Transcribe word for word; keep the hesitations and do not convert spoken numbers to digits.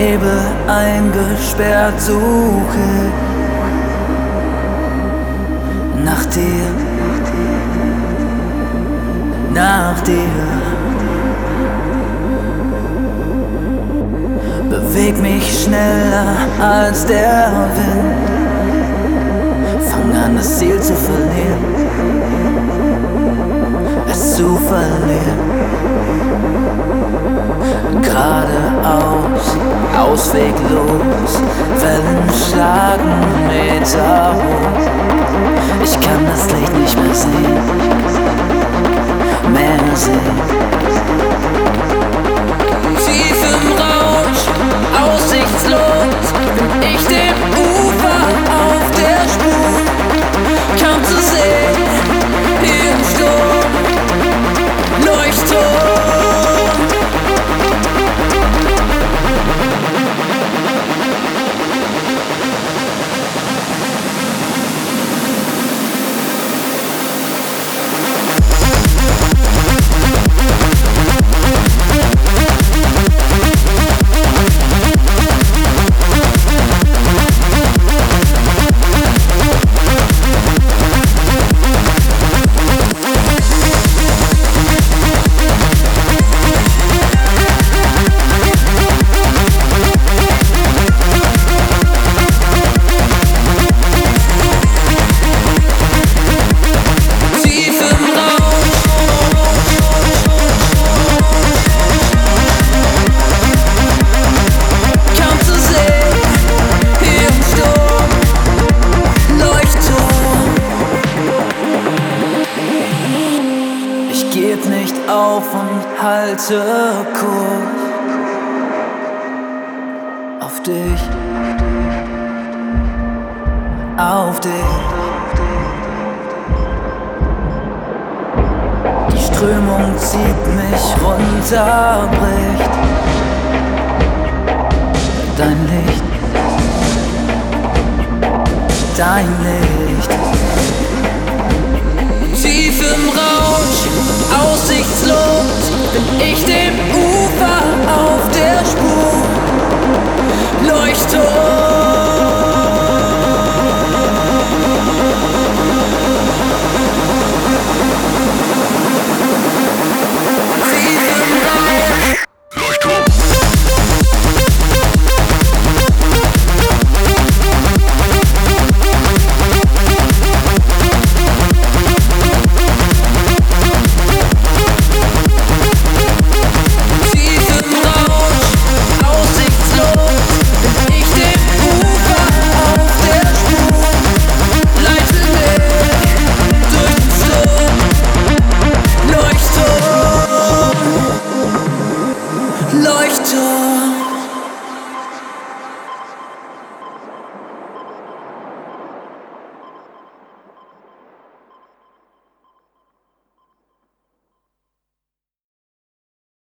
Nebel eingesperrt suche nach dir, nach dir. Beweg mich schneller als der Wind, fang an das Ziel zu verlieren, es zu verlieren. Geradeaus, ausweglos, Wellen schlagen Meter hoch. Ich kann das Licht nicht mehr sehen, mehr sehen. Tief im Rausch, aussichtslos, bin ich dem Ufer auf der Spur. Kaum zu sehen, hier im Sturm, Leuchtturm. Gib nicht auf und halte Kurs auf dich, auf dich. Die Strömung zieht mich runter, bricht dein Licht, dein Licht.